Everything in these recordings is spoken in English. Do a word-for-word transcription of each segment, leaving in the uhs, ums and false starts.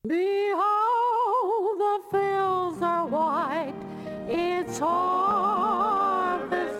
Behold, the fields are white, it's harvest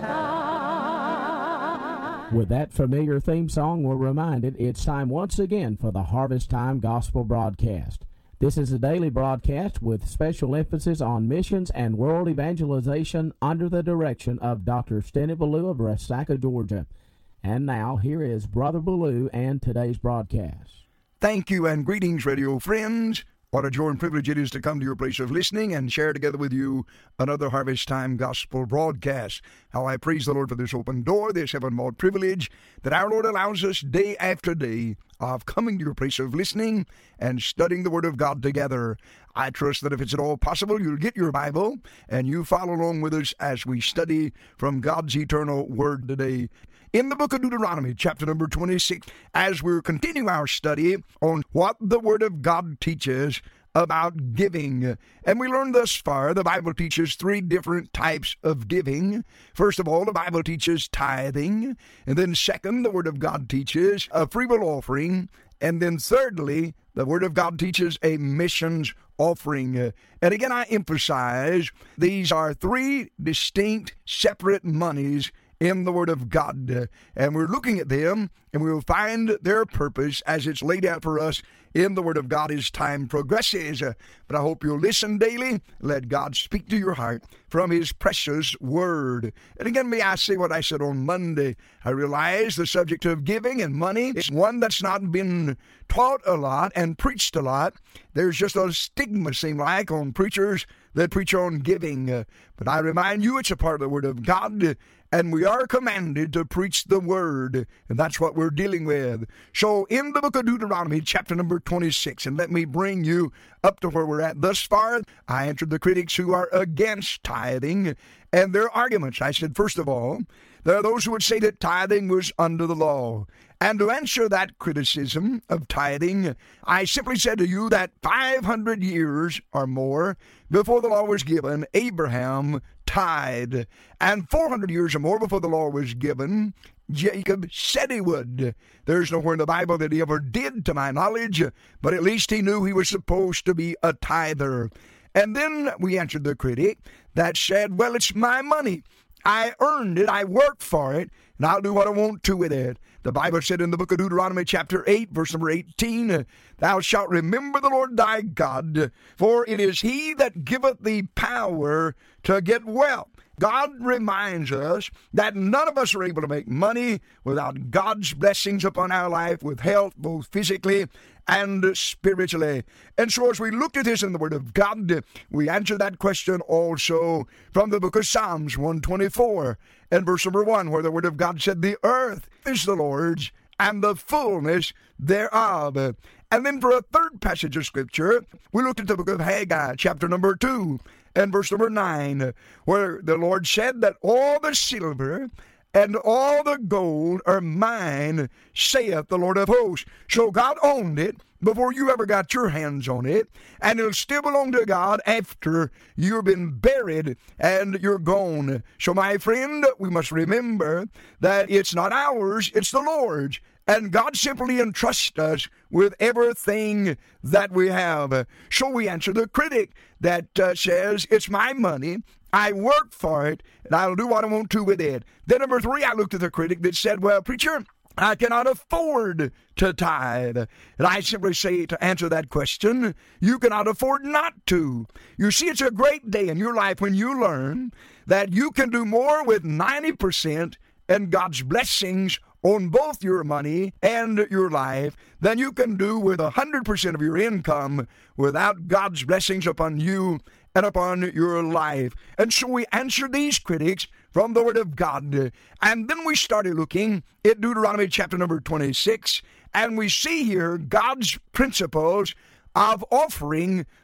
time. With that familiar theme song, we're reminded it's time once again for the Harvest Time Gospel Broadcast. This is a daily broadcast with special emphasis on missions and world evangelization under the direction of Doctor Stennett Ballou of Resaca, Georgia. And now, here is Brother Ballou and today's broadcast. Thank you and greetings, radio friends. What a joy and privilege it is to come to your place of listening and share together with you another Harvest Time Gospel broadcast. How I praise the Lord for this open door, this heaven-born privilege that our Lord allows us day after day of coming to your place of listening and studying the Word of God together. I trust that if it's at all possible, you'll get your Bible and you follow along with us as we study from God's eternal Word today. In the book of Deuteronomy, chapter number twenty-six, as we continue our study on what the Word of God teaches about giving. And we learned thus far, the Bible teaches three different types of giving. First of all, the Bible teaches tithing. And then second, the Word of God teaches a free will offering. And then thirdly, the Word of God teaches a missions offering. And again, I emphasize, these are three distinct, separate monies in the Word of God. And we're looking at them, and we will find their purpose as it's laid out for us in the Word of God as time progresses. But I hope you'll listen daily. Let God speak to your heart from His precious Word. And again, may I say what I said on Monday. I realize the subject of giving and money is one that's not been taught a lot and preached a lot. There's just a stigma, seem like, on preachers that preach on giving. Uh, but I remind you, it's a part of the Word of God, and we are commanded to preach the Word, and that's what we're dealing with. So in the book of Deuteronomy, chapter number twenty-six, and let me bring you up to where we're at thus far. I answered the critics who are against tithing and their arguments. I said, first of all, there are those who would say that tithing was under the law. And to answer that criticism of tithing, I simply said to you that five hundred years or more before the law was given, Abraham tithed. And four hundred years or more before the law was given, Jacob said he would. There's nowhere in the Bible that he ever did, to my knowledge, but at least he knew he was supposed to be a tither. And then we answered the critic that said, well, it's my money. I earned it, I worked for it, and I'll do what I want to with it. The Bible said in the book of Deuteronomy chapter eight, verse number eighteen, thou shalt remember the Lord thy God, for it is he that giveth thee power to get wealth. God reminds us that none of us are able to make money without God's blessings upon our life, with health, both physically and spiritually. And so as we looked at this in the Word of God, we answered that question also from the book of Psalms one twenty-four and verse number one, where the Word of God said, the earth is the Lord's and the fullness thereof. And then for a third passage of Scripture, we looked at the book of Haggai, chapter number two, and verse number nine, where the Lord said that all the silver and all the gold are mine, saith the Lord of hosts. So God owned it before you ever got your hands on it, and it'll still belong to God after you've been buried and you're gone. So my friend, we must remember that it's not ours, it's the Lord's. And God simply entrusts us with everything that we have. So we answer the critic that uh, says, it's my money, I work for it, and I'll do what I want to with it. Then number three, I looked at the critic that said, well, preacher, I cannot afford to tithe. And I simply say, to answer that question, you cannot afford not to. You see, it's a great day in your life when you learn that you can do more with ninety percent and God's blessings on both your money and your life than you can do with one hundred percent of your income without God's blessings upon you and upon your life. And so we answer these critics from the Word of God. And then we started looking at Deuteronomy chapter number twenty-six, and we see here God's principles of offering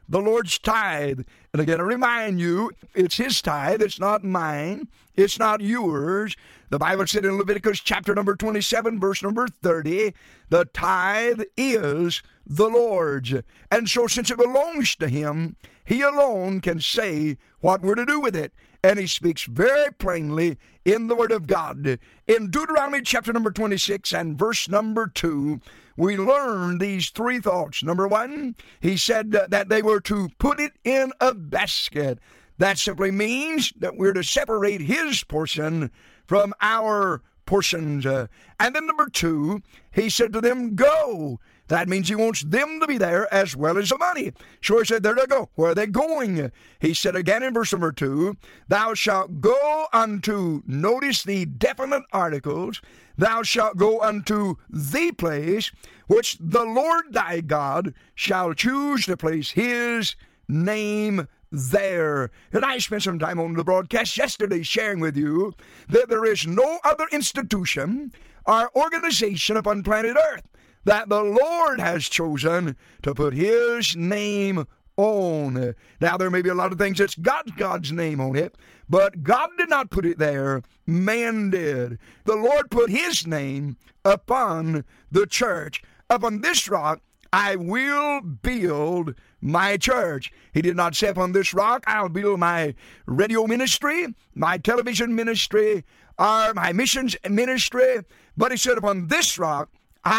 the Lord's tithe. And again, I remind you, it's His tithe. It's not mine. It's not yours. The Bible said in Leviticus chapter number twenty-seven, verse number thirty, the tithe is the Lord's. And so since it belongs to Him, He alone can say what we're to do with it. And He speaks very plainly in the Word of God. In Deuteronomy chapter number twenty-six and verse number two, we learn these three thoughts. Number one, He said that they were to put it in a basket. That simply means that we're to separate His portion from our portions. Uh, and then number two, He said to them, go. That means He wants them to be there as well as the money. So He said, there they go. Where are they going? He said again in verse number two, thou shalt go unto, notice the definite articles, thou shalt go unto the place which the Lord thy God shall choose to place His name there. And I spent some time on the broadcast yesterday sharing with you that there is no other institution or organization upon planet Earth that the Lord has chosen to put His name on. Now, there may be a lot of things that's got God's name on it, but God did not put it there. Man did. The Lord put His name upon the church. Upon this rock I will build my church. He did not say, upon this rock I'll build my radio ministry, my television ministry, or my missions ministry, but He said, upon this rock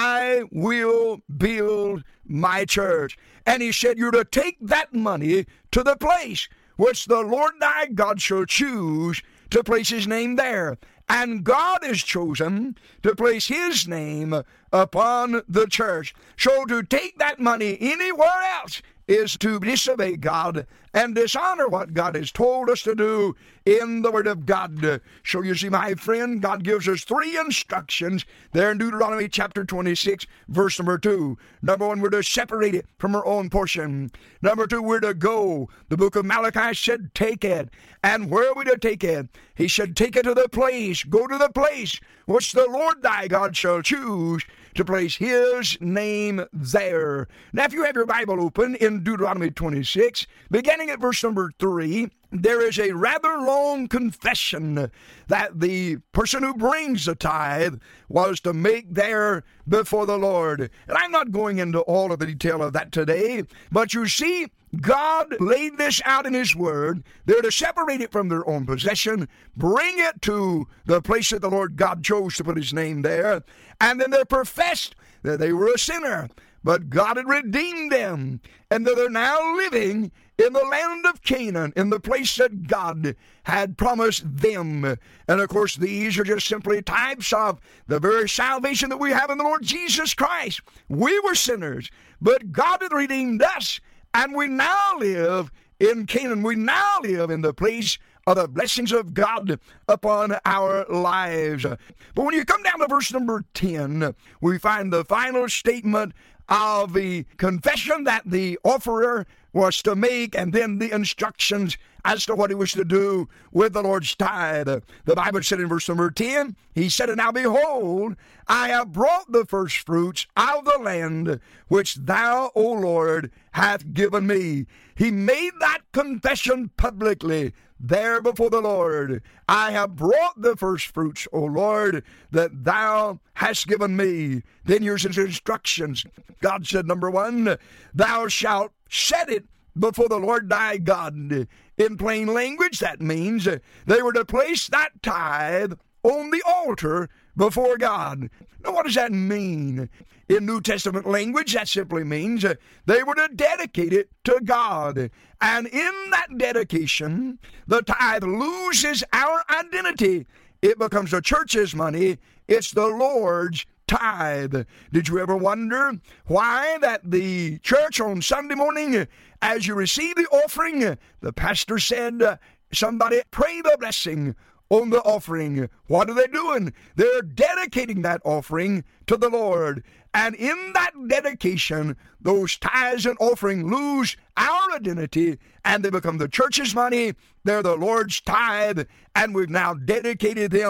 I will build my church. And He said, you're to take that money to the place which the Lord thy God shall choose to place His name there. And God has chosen to place His name upon the church. So to take that money anywhere else is to disobey God and dishonor what God has told us to do in the Word of God. So you see, my friend, God gives us three instructions there in Deuteronomy chapter twenty-six, verse number two. Number one, we're to separate it from our own portion. Number two, we're to go. The book of Malachi said, take it. And where are we to take it? He said, take it to the place. Go to the place which the Lord thy God shall choose to place His name there. Now, if you have your Bible open in Deuteronomy twenty-six, beginning at verse number three, there is a rather long confession that the person who brings the tithe was to make there before the Lord. And I'm not going into all of the detail of that today, but you see, God laid this out in His Word. They're to separate it from their own possession, bring it to the place that the Lord God chose to put His name there, and then they're professed that they were a sinner, but God had redeemed them, and that they're now living in the land of Canaan, in the place that God had promised them. And of course, these are just simply types of the very salvation that we have in the Lord Jesus Christ. We were sinners, but God had redeemed us, and we now live in Canaan. We now live in the place of the blessings of God upon our lives. But when you come down to verse number ten, we find the final statement of the confession that the offerer was to make, and then the instructions as to what he was to do with the Lord's tithe. The Bible said in verse number ten, He said, and now behold, I have brought the first fruits out of the land which thou, O Lord, hath given me. He made that confession publicly there before the Lord. I have brought the first fruits, O Lord, that thou hast given me. Then here's His instructions. God said, number one, thou shalt set it before the Lord thy God. In plain language, that means they were to place that tithe on the altar before God. Now, what does that mean? In New Testament language, that simply means they were to dedicate it to God. And in that dedication, the tithe loses our identity. It becomes the church's money. It's the Lord's tithe. Did you ever wonder why that the church on Sunday morning, as you receive the offering, the pastor said, somebody pray the blessing on the offering? What are they doing? They're dedicating that offering to the Lord. And in that dedication, those tithes and offering lose our identity, and they become the church's money. They're the Lord's tithe, and we've now dedicated them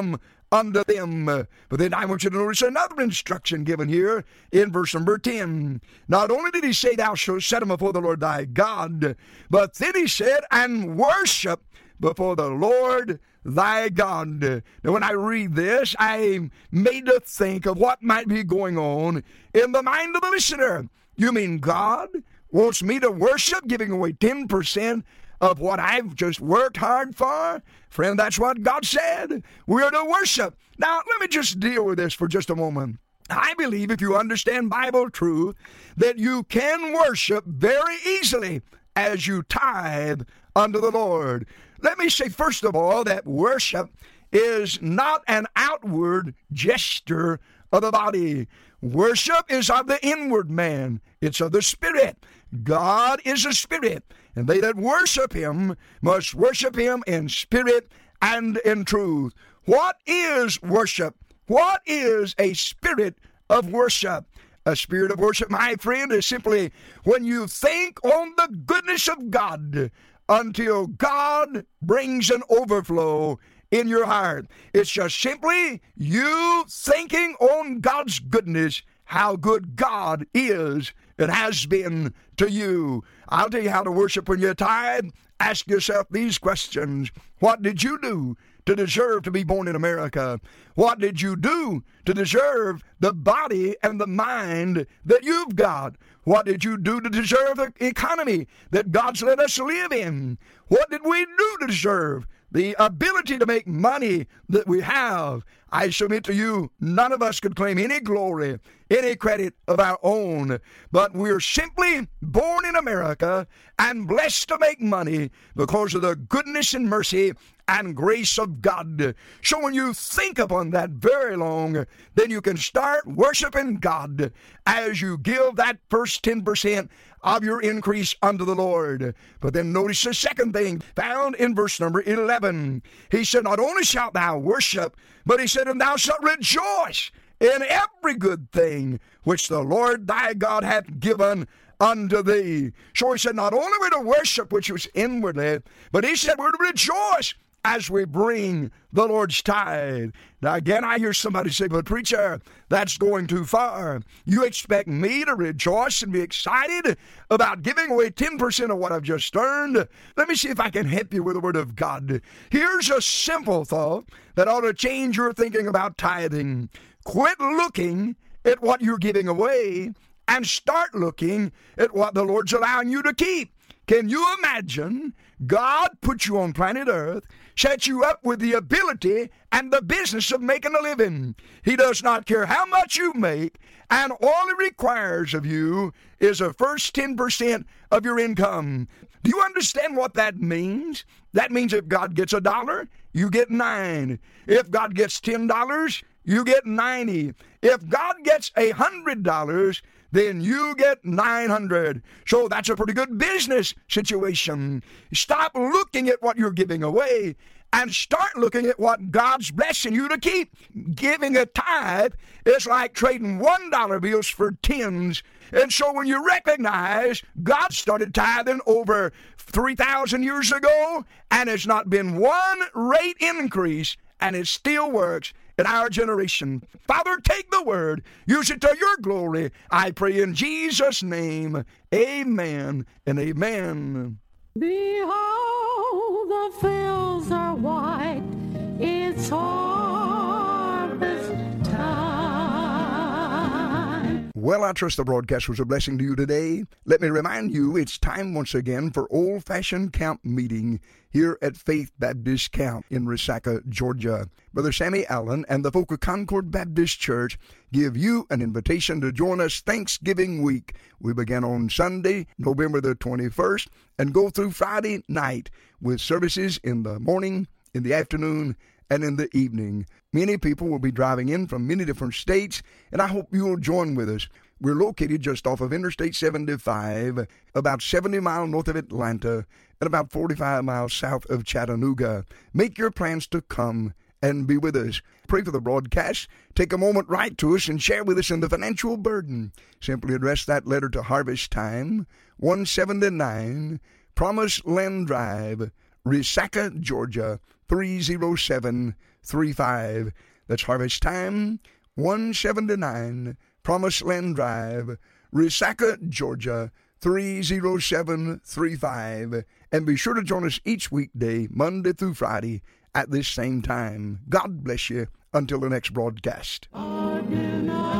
unto them. But then I want you to notice another instruction given here in verse number ten. Not only did he say, thou shalt set them before the Lord thy God, but then he said, and worship before the Lord thy God. Now, when I read this, I'm made to think of what might be going on in the mind of the listener. You mean God wants me to worship, giving away ten percent of what I've just worked hard for? Friend, that's what God said. We're to worship. Now, let me just deal with this for just a moment. I believe if you understand Bible truth, that you can worship very easily as you tithe unto the Lord. Let me say, first of all, that worship is not an outward gesture of the body. Worship is of the inward man. It's of the spirit. God is a spirit, and they that worship him must worship him in spirit and in truth. What is worship? What is a spirit of worship? A spirit of worship, my friend, is simply when you think on the goodness of God until God brings an overflow in your heart. It's just simply you thinking on God's goodness, how good God is and has been to you. I'll tell you how to worship when you tithe. Ask yourself these questions. What did you do to deserve to be born in America? What did you do to deserve the body and the mind that you've got? What did you do to deserve the economy that God's let us live in? What did we do to deserve the ability to make money that we have? I submit to you, none of us could claim any glory, any credit of our own, but we're simply born in America and blessed to make money because of the goodness and mercy and grace of God. So when you think upon that very long, then you can start worshiping God as you give that first ten percent of your increase unto the Lord. But then notice the second thing found in verse number eleven. He said, not only shalt thou worship, but he said, and thou shalt rejoice in every good thing which the Lord thy God hath given unto thee. So he said, not only we're to worship, which was inwardly, but he said we're to rejoice as we bring the Lord's tithe. Now again, I hear somebody say, but preacher, that's going too far. You expect me to rejoice and be excited about giving away ten percent of what I've just earned? Let me see if I can help you with the Word of God. Here's a simple thought that ought to change your thinking about tithing. Quit looking at what you're giving away and start looking at what the Lord's allowing you to keep. Can you imagine God put you on planet Earth, set you up with the ability and the business of making a living? He does not care how much you make, and all he requires of you is the first ten percent of your income. Do you understand what that means? That means if God gets a dollar, you get nine. If God gets ten dollars, you get ninety. If God gets a hundred dollars, then you get nine hundred. So that's a pretty good business situation. Stop looking at what you're giving away and start looking at what God's blessing you to keep. Giving a tithe is like trading one dollar bills for tens. And so when you recognize God started tithing over three thousand years ago, and it's not been one rate increase, and it still works in our generation. Father, take the word, use it to your glory. I pray in Jesus' name, amen and amen. Behold, the fields are white, it's harvest time. Well, I trust the broadcast was a blessing to you today. Let me remind you, it's time once again for old-fashioned camp meeting here at Faith Baptist Camp in Resaca, Georgia. Brother Sammy Allen and the folk of Concord Baptist Church give you an invitation to join us Thanksgiving week. We begin on Sunday, November the twenty-first, and go through Friday night with services in the morning, in the afternoon, and in the evening. Many people will be driving in from many different states, and I hope you'll join with us. We're located just off of Interstate seventy-five, about seventy miles north of Atlanta, and about forty-five miles south of Chattanooga. Make your plans to come and be with us. Pray for the broadcast. Take a moment, write to us, and share with us in the financial burden. Simply address that letter to Harvest Time, one seventy-nine Promise Land Drive, Resaca, Georgia, three oh seven three five. That's Harvest Time, one seventy-nine Promised Land Drive, Resaca, Georgia, three oh seven three five. And be sure to join us each weekday, Monday through Friday, at this same time. God bless you until the next broadcast. I do not